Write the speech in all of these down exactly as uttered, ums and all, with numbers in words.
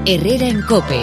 Herrera en COPE.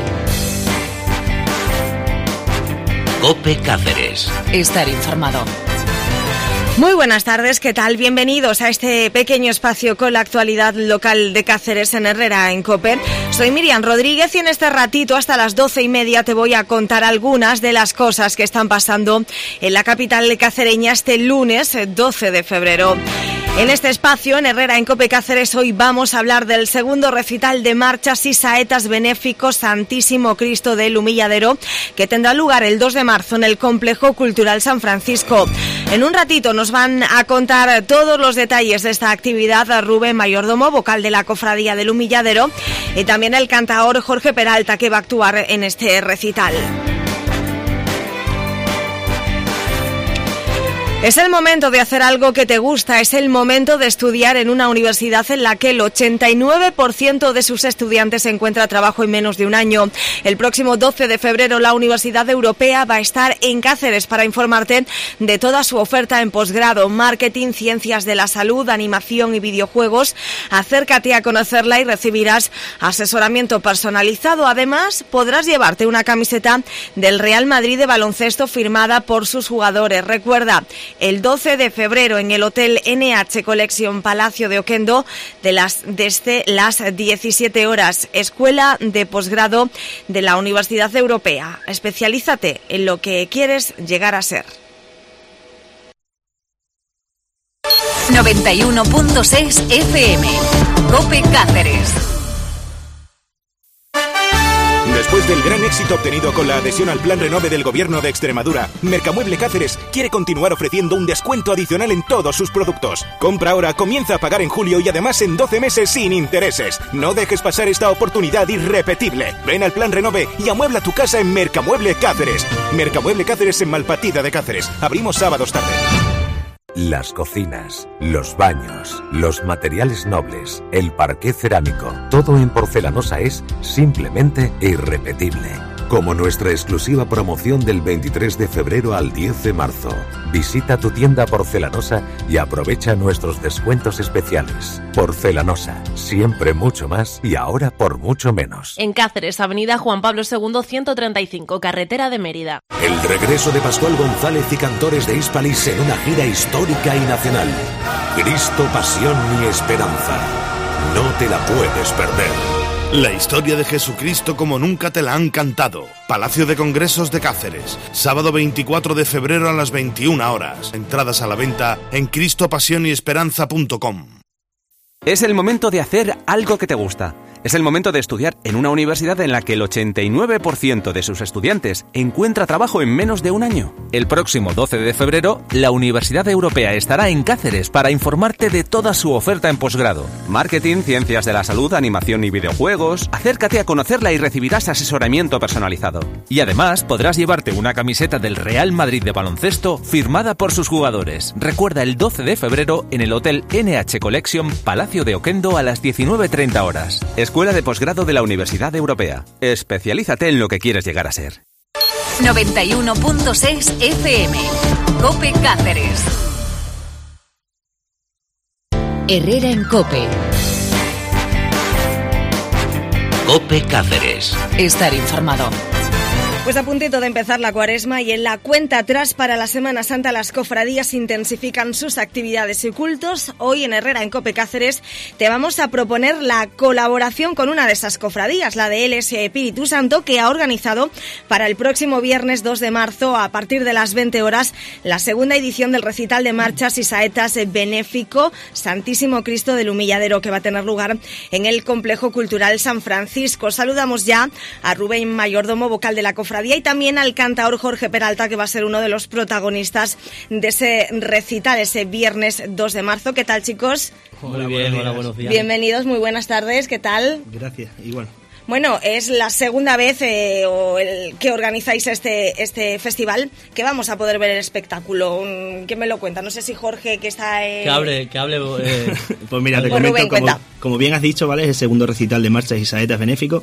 COPE Cáceres. Estar informado. Muy buenas tardes, ¿qué tal? Bienvenidos a este pequeño espacio con la actualidad local de Cáceres en Herrera en COPE. Soy Miriam Rodríguez y en este ratito hasta las doce y media te voy a contar algunas de las cosas que están pasando en la capital cacereña este lunes doce de febrero. En este espacio, en Herrera en COPE Cáceres, hoy vamos a hablar del segundo recital de marchas y saetas benéficos Santísimo Cristo del Humilladero, que tendrá lugar el dos de marzo en el Complejo Cultural San Francisco. En un ratito nos van a contar todos los detalles de esta actividad a Rubén Mayordomo, vocal de la Cofradía del Humilladero, y también el cantaor Jorge Peralta, que va a actuar en este recital. Es el momento de hacer algo que te gusta, es el momento de estudiar en una universidad en la que el ochenta y nueve por ciento de sus estudiantes encuentra trabajo en menos de un año. El próximo doce de febrero la Universidad Europea va a estar en Cáceres para informarte de toda su oferta en posgrado, marketing, ciencias de la salud, animación y videojuegos. Acércate a conocerla y recibirás asesoramiento personalizado. Además, podrás llevarte una camiseta del Real Madrid de baloncesto firmada por sus jugadores. Recuerda, el doce de febrero en el Hotel N H Collection Palacio de Oquendo de las, desde las diecisiete horas. Escuela de posgrado de la Universidad Europea. Especialízate en lo que quieres llegar a ser. noventa y uno punto seis F M. COPE Cáceres. Después del gran éxito obtenido con la adhesión al Plan Renove del Gobierno de Extremadura, Mercamueble Cáceres quiere continuar ofreciendo un descuento adicional en todos sus productos. Compra ahora, comienza a pagar en julio y además en doce meses sin intereses. No dejes pasar esta oportunidad irrepetible. Ven al Plan Renove y amuebla tu casa en Mercamueble Cáceres. Mercamueble Cáceres en Malpatida de Cáceres. Abrimos sábados tarde. Las cocinas, los baños, los materiales nobles, el parqué cerámico, todo en porcelanosa es simplemente irrepetible. Como nuestra exclusiva promoción del veintitrés de febrero al diez de marzo. Visita tu tienda Porcelanosa y aprovecha nuestros descuentos especiales. Porcelanosa, siempre mucho más y ahora por mucho menos. En Cáceres, Avenida Juan Pablo segundo, ciento treinta y cinco, carretera de Mérida. El regreso de Pascual González y cantores de Hispalis en una gira histórica y nacional. Cristo, pasión y esperanza. No te la puedes perder. La historia de Jesucristo como nunca te la han cantado. Palacio de Congresos de Cáceres. Sábado veinticuatro de febrero a las veintiuna horas. Entradas a la venta en cristo pasión y esperanza punto com. Es el momento de hacer algo que te gusta. Es el momento de estudiar en una universidad en la que el ochenta y nueve por ciento de sus estudiantes encuentra trabajo en menos de un año. El próximo doce de febrero, la Universidad Europea estará en Cáceres para informarte de toda su oferta en posgrado. Marketing, ciencias de la salud, animación y videojuegos. Acércate a conocerla y recibirás asesoramiento personalizado. Y además podrás llevarte una camiseta del Real Madrid de baloncesto firmada por sus jugadores. Recuerda el doce de febrero en el Hotel N H Collection Palacio de Oquendo a las diecinueve treinta horas. Escuela de posgrado de la Universidad Europea. Especialízate en lo que quieres llegar a ser. noventa y uno punto seis F M. COPE Cáceres. Herrera en COPE. COPE Cáceres. Estar informado. Pues a puntito de empezar la cuaresma y en la cuenta atrás para la Semana Santa las cofradías intensifican sus actividades y cultos. Hoy en Herrera en COPE Cáceres te vamos a proponer la colaboración con una de esas cofradías, la de L S Espíritu Santo, que ha organizado para el próximo viernes dos de marzo a partir de las veinte horas la segunda edición del recital de marchas y saetas benéfico Santísimo Cristo del Humilladero, que va a tener lugar en el Complejo Cultural San Francisco. Saludamos ya a Rubén Mayordomo, vocal de la cofradía, y también al cantaor Jorge Peralta, que va a ser uno de los protagonistas de ese recital ese viernes dos de marzo. ¿Qué tal, chicos? Muy bien, hola, buenos días. Bienvenidos, muy buenas tardes, ¿qué tal? Gracias, igual. Bueno, es la segunda vez eh, o el, que organizáis este este festival, que vamos a poder ver el espectáculo. ¿Quién me lo cuenta? No sé si Jorge, que está... Eh... Que hable, que hable... Eh... Pues mira, te comento, como, como bien has dicho, ¿vale? Es el segundo recital de marchas y saetas benéficos.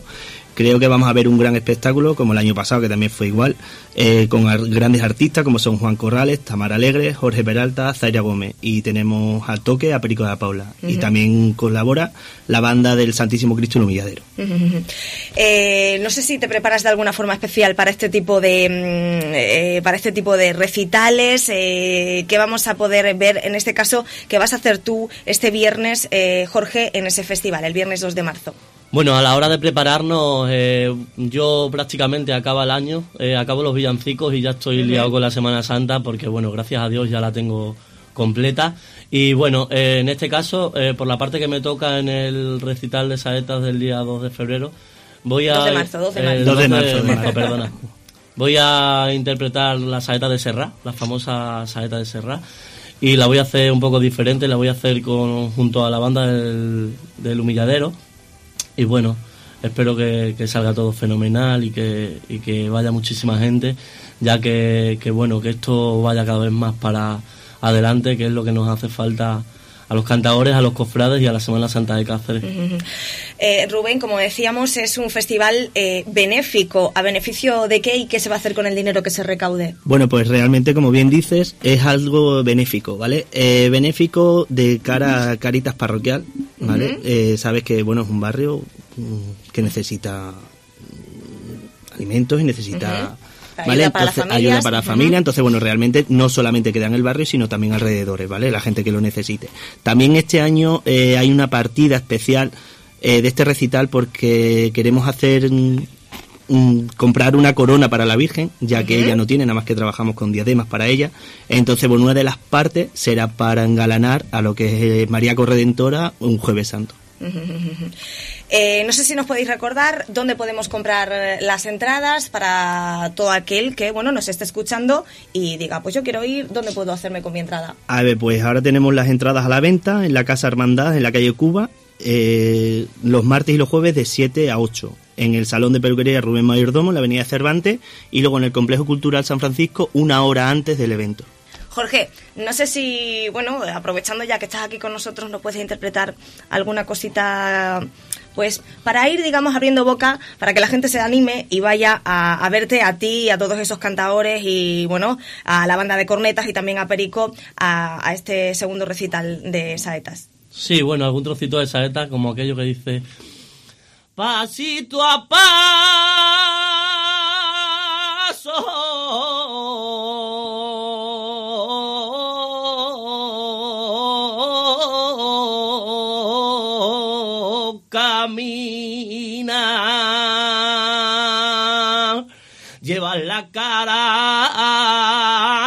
Creo que vamos a ver un gran espectáculo, como el año pasado, que también fue igual, eh, con ar- grandes artistas como son Juan Corrales, Tamara Alegre, Jorge Peralta, Zaira Gómez, y tenemos al toque a Perico de la Paula. Uh-huh. Y también colabora la banda del Santísimo Cristo el Humilladero. Uh-huh. Eh, no sé si te preparas de alguna forma especial para este tipo de eh, para este tipo de recitales, eh, que vamos a poder ver, en este caso, que vas a hacer tú este viernes, eh, Jorge, en ese festival, el viernes dos de marzo. Bueno, a la hora de prepararnos, eh, yo prácticamente acaba el año, eh, acabo los villancicos y ya estoy liado con la Semana Santa porque, bueno, gracias a Dios ya la tengo completa. Y bueno, eh, en este caso, eh, por la parte que me toca en el recital de saetas del día dos de febrero, voy a... dos de marzo, dos de marzo. Eh, dos de marzo, marzo, perdona. Voy a interpretar la saeta de Serrat, la famosa saeta de Serrat, y la voy a hacer un poco diferente, la voy a hacer con, junto a la banda del, del Humilladero. Y bueno, espero que, que salga todo fenomenal y que, y que vaya muchísima gente, ya que, que bueno, que esto vaya cada vez más para adelante, que es lo que nos hace falta a los cantadores, a los cofrades y a la Semana Santa de Cáceres. Uh-huh. Eh, Rubén, como decíamos, es un festival eh, benéfico. ¿A beneficio de qué y qué se va a hacer con el dinero que se recaude? Bueno, pues realmente, como bien dices, es algo benéfico, ¿vale? Eh, benéfico de cara a Cáritas Parroquial, ¿vale? Uh-huh. Eh, sabes que, bueno, es un barrio que necesita alimentos y necesita... Uh-huh. ¿Vale? Ayuda para entonces, la ayuda para la uh-huh. familia, entonces bueno, realmente no solamente queda en el barrio, sino también alrededores, ¿vale? La gente que lo necesite. También este año eh, hay una partida especial eh, de este recital porque queremos hacer mm, comprar una corona para la Virgen, ya uh-huh. que ella no tiene, nada más que trabajamos con diademas para ella. Entonces, bueno, una de las partes será para engalanar a lo que es María Corredentora un Jueves Santo. Eh, no sé si nos podéis recordar dónde podemos comprar las entradas para todo aquel que, bueno, nos esté escuchando y diga, pues yo quiero ir, ¿dónde puedo hacerme con mi entrada? A ver, pues ahora tenemos las entradas a la venta en la Casa Hermandad, en la calle Cuba, eh, los martes y los jueves de siete a ocho, en el Salón de Peluquería Rubén Mayordomo, en la avenida Cervantes, y luego en el Complejo Cultural San Francisco, una hora antes del evento. Jorge, no sé si, bueno, aprovechando ya que estás aquí con nosotros, nos puedes interpretar alguna cosita, pues, para ir, digamos, abriendo boca, para que la gente se anime y vaya a, a verte a ti y a todos esos cantadores y, bueno, a la banda de cornetas y también a Perico a, a este segundo recital de saetas. Sí, bueno, algún trocito de saeta, como aquello que dice... Pasito a paso... camina, lleva la cara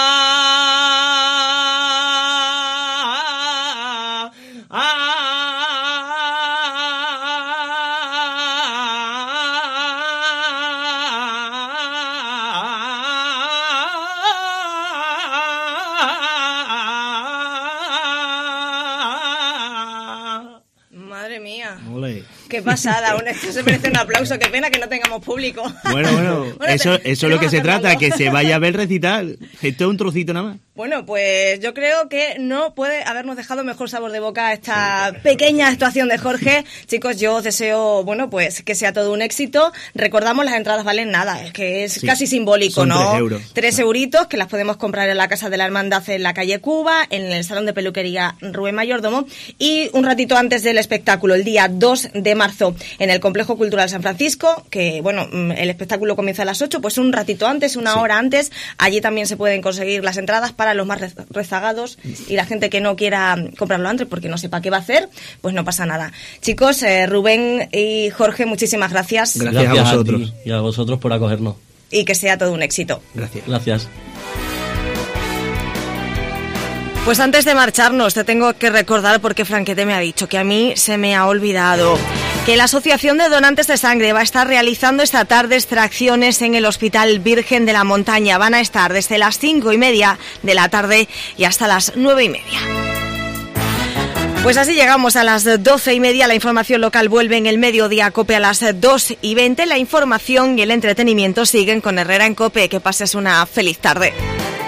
Qué pasada, esto se merece un aplauso, qué pena que no tengamos público. Bueno, bueno, bueno eso, te, eso es lo que se trata, que se vaya a ver recital. Esto es un trocito nada más. Bueno, pues yo creo que no puede habernos dejado mejor sabor de boca esta sí. pequeña actuación de Jorge. Chicos, yo os deseo, bueno, pues que sea todo un éxito. Recordamos, las entradas valen nada, es que es sí. casi simbólico, Son ¿no? Tres euros. Tres euritos que las podemos comprar en la Casa de la Hermandad en la calle Cuba, en el Salón de Peluquería Rubén Mayordomo, y un ratito antes del espectáculo, el día dos de marzo, en el Complejo Cultural San Francisco, que, bueno, el espectáculo comienza a las ocho, pues un ratito antes, una sí. hora antes, allí también se pueden conseguir las entradas para los más rezagados y la gente que no quiera comprarlo antes porque no sepa qué va a hacer, pues no pasa nada. Chicos, eh, Rubén y Jorge, muchísimas gracias. Gracias, gracias a vosotros. A y a vosotros por acogernos. Y que sea todo un éxito. Gracias. Gracias. Pues antes de marcharnos, te tengo que recordar, porque Franquete me ha dicho que a mí se me ha olvidado, que la Asociación de Donantes de Sangre va a estar realizando esta tarde extracciones en el Hospital Virgen de la Montaña. Van a estar desde las cinco y media de la tarde y hasta las nueve y media. Pues así llegamos a las doce y media. La información local vuelve en el mediodía COPE a las dos y veinte. La información y el entretenimiento siguen con Herrera en COPE. Que pases una feliz tarde.